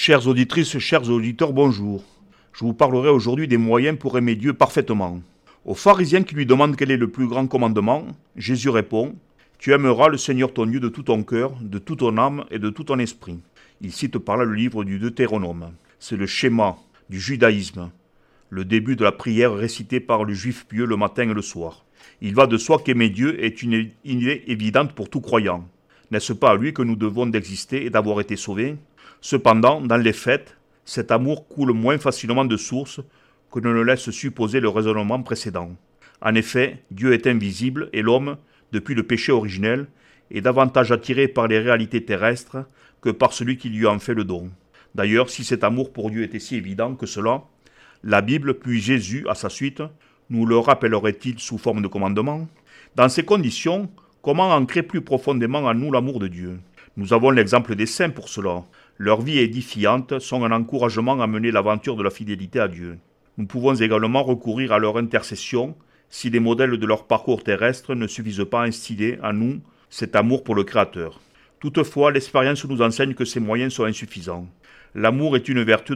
Chères auditrices, chers auditeurs, bonjour. Je vous parlerai aujourd'hui des moyens pour aimer Dieu parfaitement. Aux pharisiens qui lui demandent quel est le plus grand commandement, Jésus répond « Tu aimeras le Seigneur ton Dieu de tout ton cœur, de toute ton âme et de tout ton esprit ». Il cite par là le livre du Deutéronome. C'est le schéma du judaïsme, le début de la prière récitée par le juif pieux le matin et le soir. Il va de soi qu'aimer Dieu est une idée évidente pour tout croyant. N'est-ce pas à lui que nous devons d'exister et d'avoir été sauvés ? Cependant, dans les faits, cet amour coule moins facilement de source que ne le laisse supposer le raisonnement précédent. En effet, Dieu est invisible et l'homme, depuis le péché originel, est davantage attiré par les réalités terrestres que par celui qui lui en fait le don. D'ailleurs, si cet amour pour Dieu était si évident que cela, la Bible, puis Jésus, à sa suite, nous le rappellerait-il sous forme de commandement ? Dans ces conditions, comment ancrer plus profondément en nous l'amour de Dieu ? Nous avons l'exemple des saints pour cela. Leur vie édifiante sont un encouragement à mener l'aventure de la fidélité à Dieu. Nous pouvons également recourir à leur intercession si les modèles de leur parcours terrestre ne suffisent pas à instiller en nous cet amour pour le Créateur. Toutefois, l'expérience nous enseigne que ces moyens sont insuffisants. L'amour est une vertu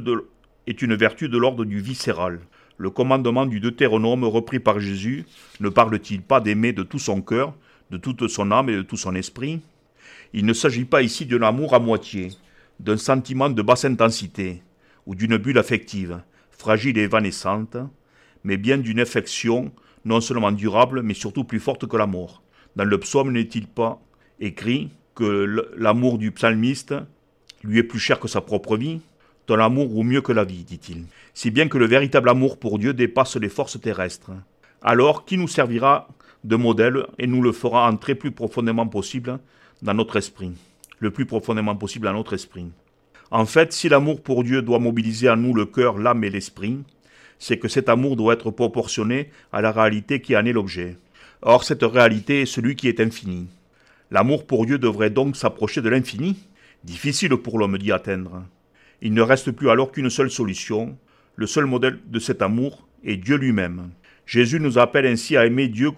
de l'ordre du viscéral. Le commandement du Deutéronome repris par Jésus ne parle-t-il pas d'aimer de tout son cœur, de toute son âme et de tout son esprit ? Il ne s'agit pas ici d'un amour à moitié, d'un sentiment de basse intensité ou d'une bulle affective, fragile et évanescente, mais bien d'une affection non seulement durable, mais surtout plus forte que la mort. Dans le psaume n'est-il pas écrit que l'amour du psalmiste lui est plus cher que sa propre vie ? Ton amour vaut mieux que la vie, dit-il. Si bien que le véritable amour pour Dieu dépasse les forces terrestres. Alors, qui nous servira de modèle et nous le fera entrer plus profondément possible dans notre esprit ? Le plus profondément possible dans notre esprit. En fait, si l'amour pour Dieu doit mobiliser en nous le cœur, l'âme et l'esprit, c'est que cet amour doit être proportionné à la réalité qui en est l'objet. Or, cette réalité est celui qui est infini. L'amour pour Dieu devrait donc s'approcher de l'infini. Difficile pour l'homme d'y atteindre. Il ne reste plus alors qu'une seule solution. Le seul modèle de cet amour est Dieu lui-même. Jésus nous appelle ainsi à aimer Dieu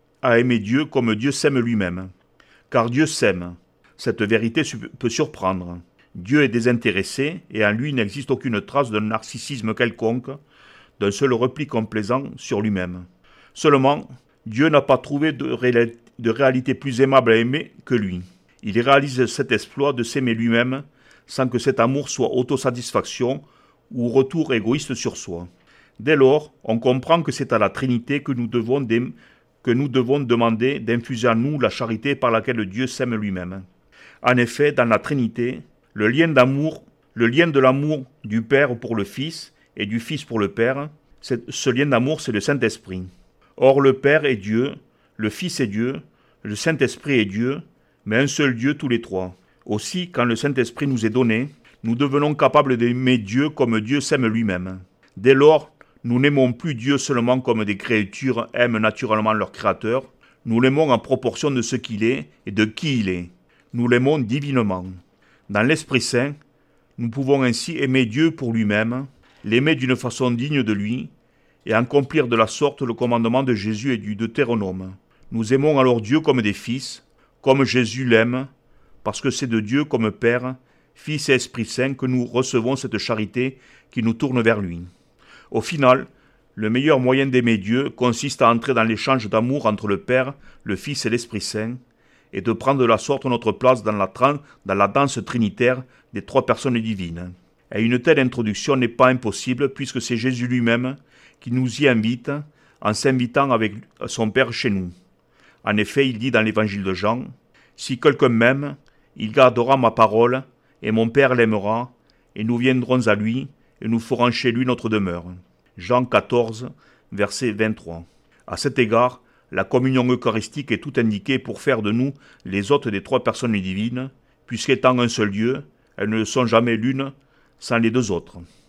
comme Dieu s'aime lui-même. Car Dieu s'aime. Cette vérité peut surprendre. Dieu est désintéressé et en lui n'existe aucune trace d'un narcissisme quelconque, d'un seul repli complaisant sur lui-même. Seulement, Dieu n'a pas trouvé de réalité plus aimable à aimer que lui. Il réalise cet exploit de s'aimer lui-même sans que cet amour soit autosatisfaction ou retour égoïste sur soi. Dès lors, on comprend que c'est à la Trinité que nous devons demander d'infuser en nous la charité par laquelle Dieu s'aime lui-même. En effet, dans la Trinité, le lien de l'amour du Père pour le Fils et du Fils pour le Père, ce lien d'amour, c'est le Saint-Esprit. Or, le Père est Dieu, le Fils est Dieu, le Saint-Esprit est Dieu, mais un seul Dieu tous les trois. Aussi, quand le Saint-Esprit nous est donné, nous devenons capables d'aimer Dieu comme Dieu s'aime lui-même. Dès lors, nous n'aimons plus Dieu seulement comme des créatures aiment naturellement leur Créateur, nous l'aimons en proportion de ce qu'il est et de qui il est. Nous l'aimons divinement. Dans l'Esprit Saint, nous pouvons ainsi aimer Dieu pour lui-même, l'aimer d'une façon digne de lui, et accomplir de la sorte le commandement de Jésus et du Deutéronome. Nous aimons alors Dieu comme des fils, comme Jésus l'aime, parce que c'est de Dieu comme Père, Fils et Esprit Saint que nous recevons cette charité qui nous tourne vers lui. Au final, le meilleur moyen d'aimer Dieu consiste à entrer dans l'échange d'amour entre le Père, le Fils et l'Esprit Saint, et de prendre de la sorte notre place dans la danse trinitaire des trois personnes divines. Et une telle introduction n'est pas impossible puisque c'est Jésus lui-même qui nous y invite en s'invitant avec son Père chez nous. En effet, il dit dans l'évangile de Jean, « Si quelqu'un m'aime, il gardera ma parole, et mon Père l'aimera, et nous viendrons à lui, et nous ferons chez lui notre demeure. » Jean 14, verset 23. À cet égard, la communion eucharistique est tout indiquée pour faire de nous les hôtes des trois personnes divines, puisqu'étant un seul Dieu, elles ne sont jamais l'une sans les deux autres.